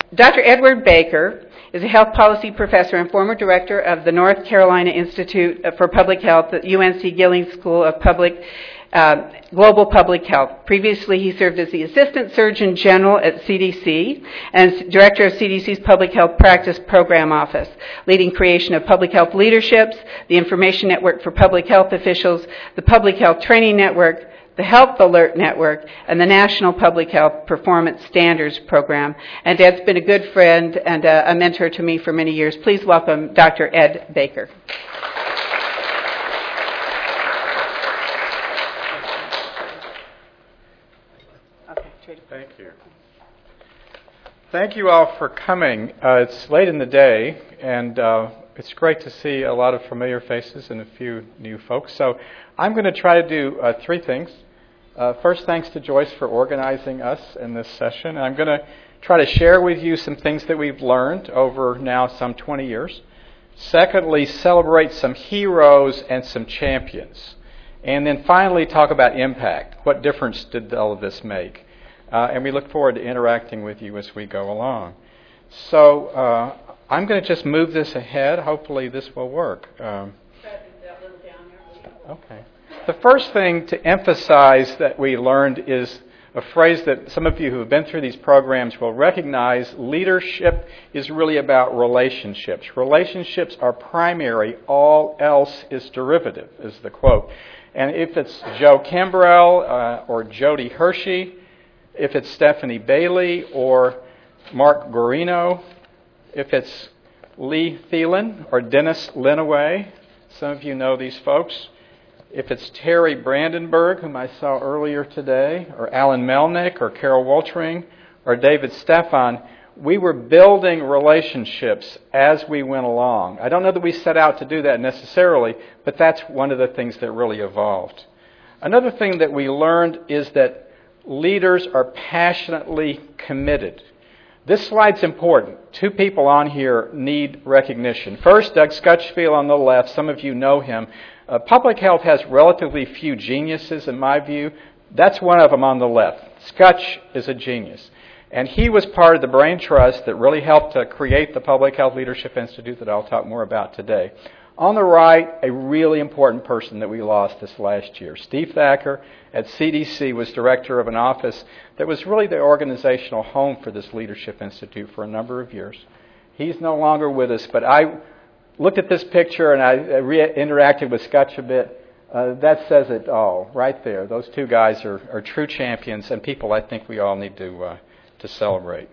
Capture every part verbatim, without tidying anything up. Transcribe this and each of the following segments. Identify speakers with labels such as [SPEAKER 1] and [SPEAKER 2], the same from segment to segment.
[SPEAKER 1] Doctor Edward Baker is a health policy professor and former director of the North Carolina Institute for Public Health at U N C Gillings School of Public uh, Global Public Health. Previously, he served as the Assistant Surgeon General at C D C and Director of C D C's Public Health Practice Program Office, leading creation of public health leaderships, the Information Network for Public Health Officials, the Public Health Training Network, the Health Alert Network, and the National Public Health Performance Standards Program. And Ed's been a good friend and uh, a mentor to me for many years. Please welcome Doctor Ed Baker.
[SPEAKER 2] Thank you. Thank you all for coming. Uh, it's late in the day, and uh, it's great to see a lot of familiar faces and a few new folks. So I'm going to try to do uh, three things. Uh, first, thanks to Joyce for organizing us in this session. I'm going to try to share with you some things that we've learned over now some twenty years. Secondly, celebrate some heroes and some champions. And then finally, talk about impact. What difference did all of this make? Uh, and we look forward to interacting with you as we go along. So uh, I'm going to just move this ahead. Hopefully this will work. Um, okay. The first thing to emphasize that we learned is a phrase that some of you who have been through these programs will recognize. Leadership is really about relationships. Relationships are primary. All else is derivative, is the quote. And if it's Joe Kimbrell uh, or Jody Hershey, if it's Stephanie Bailey or Mark Guarino, if it's Lee Thielen or Dennis Linaway, some of you know these folks, if it's Terry Brandenburg, whom I saw earlier today, or Alan Melnick or Carol Woltering or David Stefan, we were building relationships as we went along. I don't know that we set out to do that necessarily, but that's one of the things that really evolved. Another thing that we learned is that leaders are passionately committed. This slide's important. Two people on here need recognition. First, Doug Scutchfield on the left. Some of you know him. Uh, public health has relatively few geniuses, in my view. That's one of them on the left. Scutch is a genius. And he was part of the brain trust that really helped to create the Public Health Leadership Institute that I'll talk more about today. On the right, a really important person that we lost this last year. Steve Thacker at C D C was director of an office that was really the organizational home for this Leadership Institute for a number of years. He's no longer with us, but I looked at this picture and I re- interacted with Scutch a bit. Uh, that says it all right there. Those two guys are, are true champions and people I think we all need to, uh, to celebrate.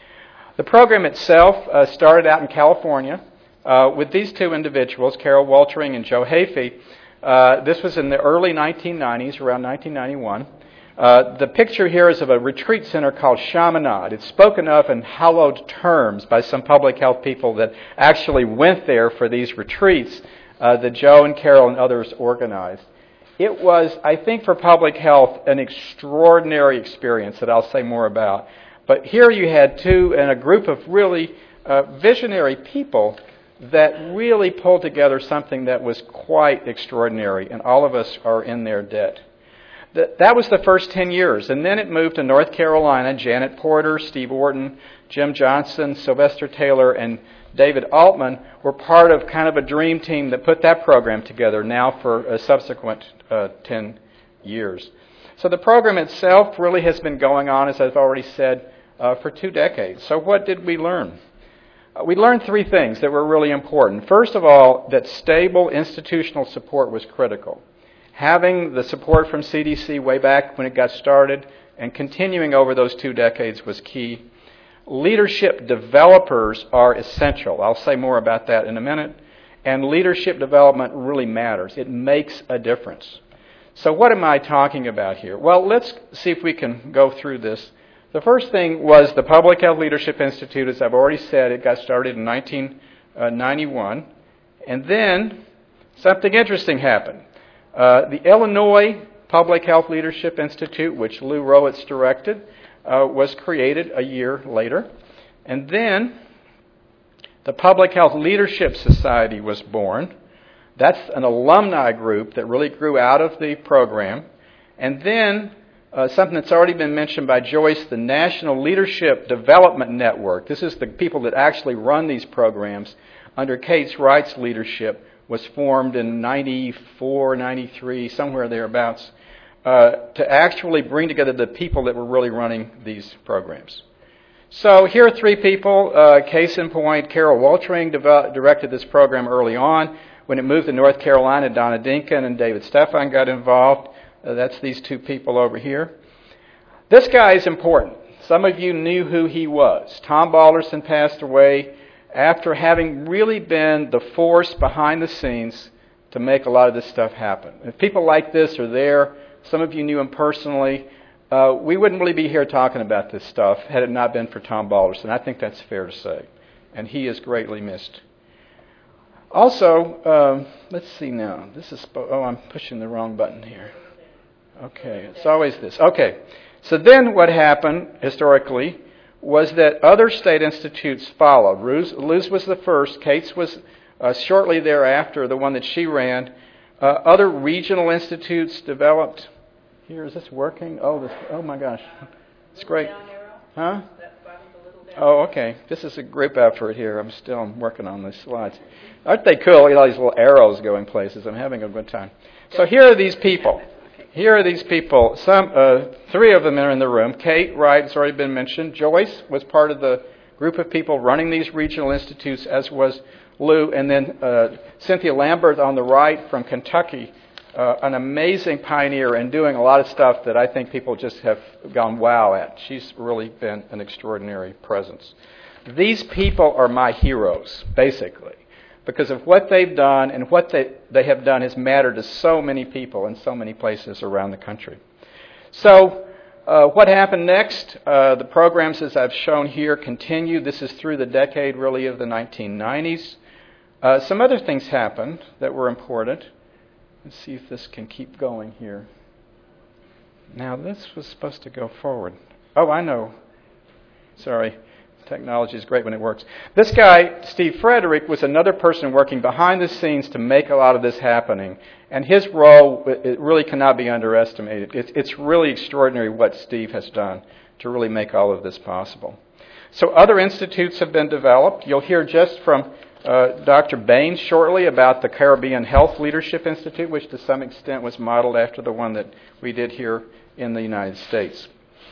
[SPEAKER 2] The program itself uh, started out in California. Uh, with these two individuals, Carol Woltering and Joe Hafey. Uh, this was in the early nineteen nineties, around nineteen ninety-one. Uh, the picture here is of a retreat center called Chaminade. It's spoken of in hallowed terms by some public health people that actually went there for these retreats uh, that Joe and Carol and others organized. It was, I think, for public health, an extraordinary experience that I'll say more about. But here you had two and a group of really uh, visionary people that really pulled together something that was quite extraordinary, and all of us are in their debt. That, that was the first ten years, and then it moved to North Carolina. Janet Porter, Steve Orton, Jim Johnson, Sylvester Taylor, and David Altman were part of kind of a dream team that put that program together now for a subsequent uh, ten years. So the program itself really has been going on, as I've already said, uh, for two decades. So what did we learn? We learned three things that were really important. First of all, that stable institutional support was critical. Having the support from C D C way back when it got started and continuing over those two decades was key. Leadership developers are essential. I'll say more about that in a minute. And leadership development really matters. It makes a difference. So what am I talking about here? Well, let's see if we can go through this. The first thing was the Public Health Leadership Institute. As I've already said, it got started in nineteen ninety-one. And then something interesting happened. Uh, the Illinois Public Health Leadership Institute, which Lou Rowitz directed, uh, was created a year later. And then the Public Health Leadership Society was born. That's an alumni group that really grew out of the program. And then Uh, something that's already been mentioned by Joyce, the National Leadership Development Network. This is the people that actually run these programs under Kate's Wright's leadership, was formed in ninety-four, ninety-three, somewhere thereabouts, uh, to actually bring together the people that were really running these programs. So here are three people. Uh, case in point, Carol Waltering developed, directed this program early on. When it moved to North Carolina, Donna Dinkin and David Stefan got involved. Uh, that's these two people over here. This guy is important. Some of you knew who he was. Tom Balderson passed away after having really been the force behind the scenes to make a lot of this stuff happen. If people like this are there, some of you knew him personally, uh, we wouldn't really be here talking about this stuff had it not been for Tom Balderson. I think that's fair to say. And he is greatly missed. Also, um, let's see now. This is, oh, I'm pushing the wrong button here. Okay, it's always this. Okay, so then what happened historically was that other state institutes followed. Lou's was the first. Kate's was uh, shortly thereafter, the one that she ran. Uh, other regional institutes developed. Here, is this working? Oh, this, oh my gosh. It's great. Huh? Oh, okay. This is a group effort here. I'm still working on these slides. Aren't they cool? Look at all these little arrows going places. I'm having a good time. So here are these people. Here are these people. Some, uh, three of them are in the room. Kate Wright has already been mentioned. Joyce was part of the group of people running these regional institutes, as was Lou. And then uh, Cynthia Lambert on the right from Kentucky, uh, an amazing pioneer and doing a lot of stuff that I think people just have gone wow at. She's really been an extraordinary presence. These people are my heroes, basically, because of what they've done, and what they, they have done has mattered to so many people in so many places around the country. So uh, what happened next? Uh, the programs, as I've shown here, continue. This is through the decade, really, of the nineteen nineties. Uh, some other things happened that were important. Let's see if this can keep going here. Now, this was supposed to go forward. Oh, I know. Sorry. Technology is great when it works. This guy, Steve Frederick, was another person working behind the scenes to make a lot of this happening. And his role, it really cannot be underestimated. It, it's really extraordinary what Steve has done to really make all of this possible. So other institutes have been developed. You'll hear just from uh, Doctor Baines shortly about the Caribbean Health Leadership Institute, which to some extent was modeled after the one that we did here in the United States.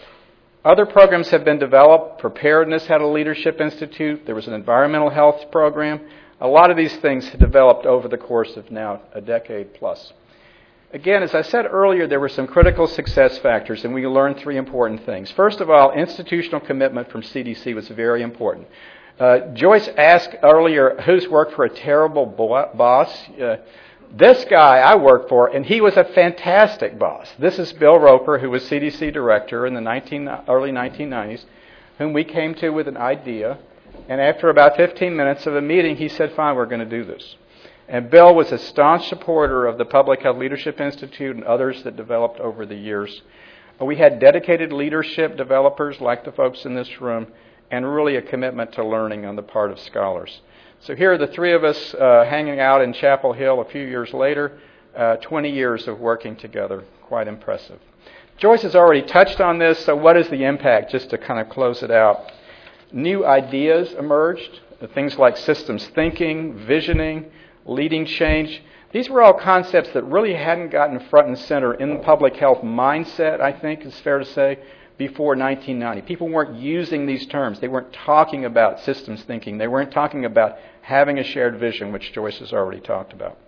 [SPEAKER 2] Other programs have been developed. Preparedness had a leadership institute. There was an environmental health program. A lot of these things have developed over the course of now a decade plus. Again, as I said earlier, there were some critical success factors, and we learned three important things. First of all, institutional commitment from C D C was very important. Uh, Joyce asked earlier, who's worked for a terrible bo- boss? Uh, This guy I worked for, and he was a fantastic boss. This is Bill Roper, who was C D C director in the nineteen, early nineteen nineties, whom we came to with an idea. And after about fifteen minutes of a meeting, he said, fine, we're going to do this. And Bill was a staunch supporter of the Public Health Leadership Institute and others that developed over the years. We had dedicated leadership developers like the folks in this room, and really a commitment to learning on the part of scholars. So here are the three of us uh, hanging out in Chapel Hill a few years later, uh, twenty years of working together. Quite impressive. Joyce has already touched on this, so what is the impact, just to kind of close it out? New ideas emerged, things like systems thinking, visioning, leading change. These were all concepts that really hadn't gotten front and center in the public health mindset, I think it's fair to say, before nineteen ninety. People weren't using these terms. They weren't talking about systems thinking. They weren't talking about having a shared vision, which Joyce has already talked about.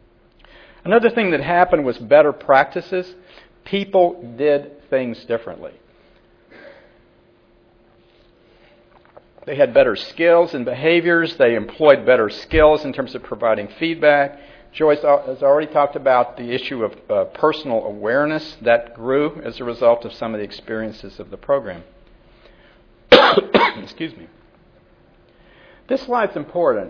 [SPEAKER 2] Another thing that happened was better practices. People did things differently. They had better skills and behaviors. They employed better skills in terms of providing feedback. Joyce has already talked about the issue of uh, personal awareness that grew as a result of some of the experiences of the program. Excuse me. This slide's important.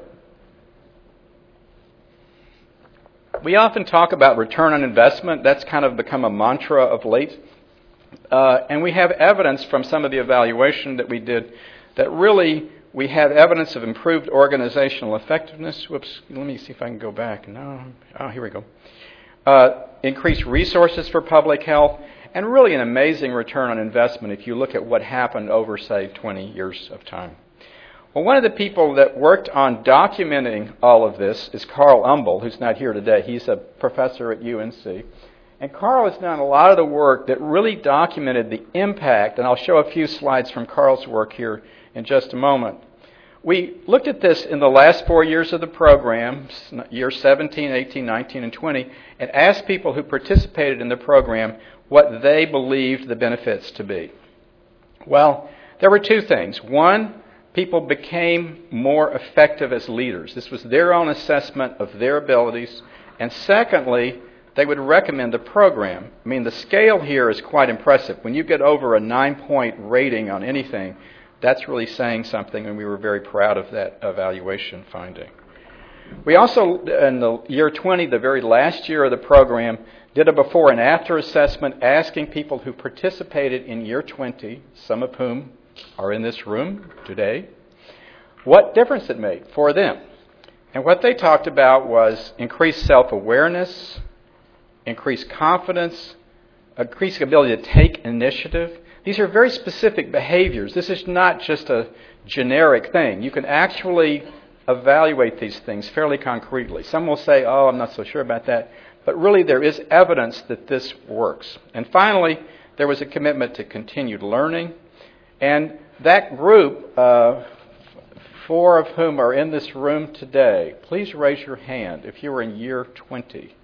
[SPEAKER 2] We often talk about return on investment. That's kind of become a mantra of late. Uh, and we have evidence from some of the evaluation that we did that really we have evidence of improved organizational effectiveness. Whoops, let me see if I can go back. No, oh, here we go. Uh, increased resources for public health, and really an amazing return on investment if you look at what happened over, say, twenty years of time. Well, one of the people that worked on documenting all of this is Carl Umbel, who's not here today. He's a professor at U N C. And Carl has done a lot of the work that really documented the impact, and I'll show a few slides from Carl's work here in just a moment. We looked at this in the last four years of the program, years seventeen, eighteen, nineteen, and twenty, and asked people who participated in the program what they believed the benefits to be. Well, there were two things. One, people became more effective as leaders. This was their own assessment of their abilities. And secondly, they would recommend the program. I mean, the scale here is quite impressive. When you get over a nine-point rating on anything, that's really saying something, and we were very proud of that evaluation finding. We also, in the year twenty, the very last year of the program, did a before and after assessment asking people who participated in year twenty, some of whom are in this room today, what difference it made for them. And what they talked about was increased self-awareness, increased confidence, increased ability to take initiative. These are very specific behaviors. This is not just a generic thing. You can actually evaluate these things fairly concretely. Some will say, oh, I'm not so sure about that. But really there is evidence that this works. And finally, there was a commitment to continued learning. And that group, uh, four of whom are in this room today, please raise your hand if you were in year twenty.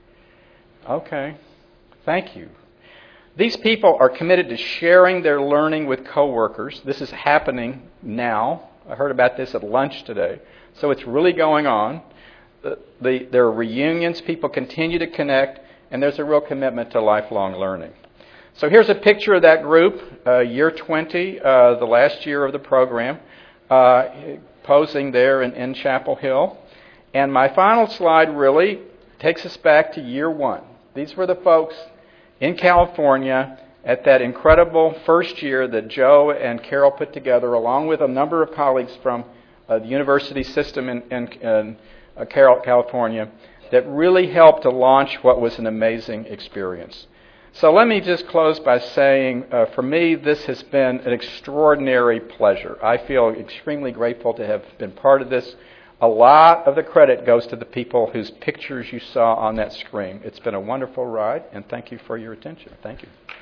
[SPEAKER 2] Okay, thank you. These people are committed to sharing their learning with coworkers. This is happening now. I heard about this at lunch today. So it's really going on. The, the, there are reunions. People continue to connect, and there's a real commitment to lifelong learning. So here's a picture of that group, uh, year twenty, uh, the last year of the program, uh, posing there in, in Chapel Hill. And my final slide really takes us back to year one. These were the folks in California at that incredible first year that Joe and Carol put together, along with a number of colleagues from uh, the university system in, in, in uh, Carroll, California, that really helped to launch what was an amazing experience. So let me just close by saying, uh, for me, this has been an extraordinary pleasure. I feel extremely grateful to have been part of this. A lot of the credit goes to the people whose pictures you saw on that screen. It's been a wonderful ride, and thank you for your attention. Thank you.